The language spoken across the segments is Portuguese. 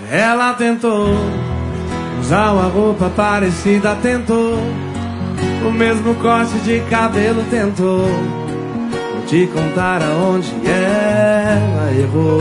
Ela tentou usar uma roupa parecida, tentou o mesmo corte de cabelo, tentou. Vou te contar aonde ela errou.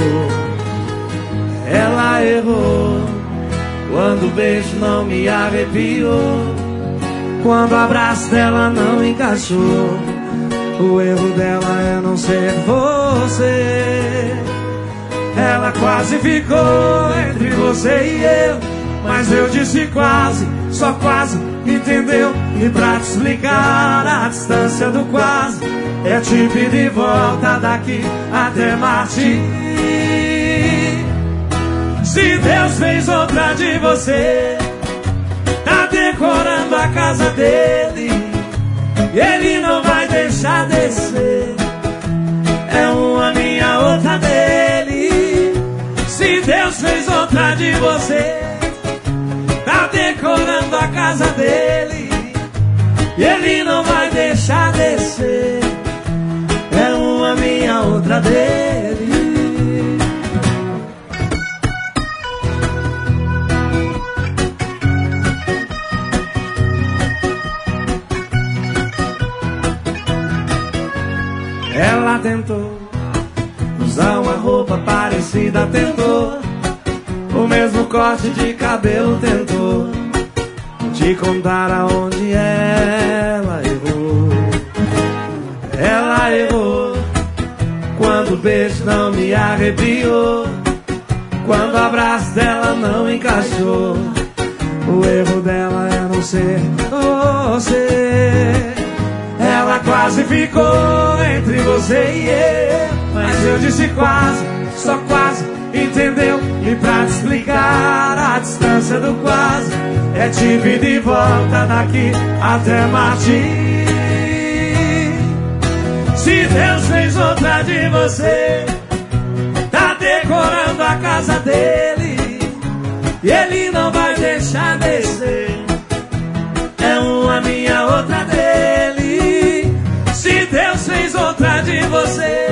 Ela errou quando o beijo não me arrepiou, quando o abraço dela não encaixou. O erro dela é não ser você. Ela quase ficou entre você e eu, mas eu disse quase, só quase, entendeu? E pra te explicar a distância do quase, é te pedir volta daqui até Marte. Se Deus fez outra de você, tá decorando a casa dele, e ele não vai deixar descer. É uma minha, outra dele. Se Deus fez outra de você, tá decorando a casa dele, e ele não vai deixar descer. É uma minha, outra dele. Ela tentou usar uma roupa parecida, tentou o mesmo corte de cabelo, tentou te contar aonde ela errou. Ela errou quando o beijo não me arrepiou, quando o abraço dela não encaixou. O erro dela é não ser você. Ela quase ficou entre você e eu, mas eu disse quase, só quase, entendeu? E pra te explicar a distância do quase, é te pedir volta daqui até Marte. Se Deus fez outra de você, tá decorando a casa dele, e ele não vai deixar descer. É uma minha, outra dele. Se Deus fez outra de você,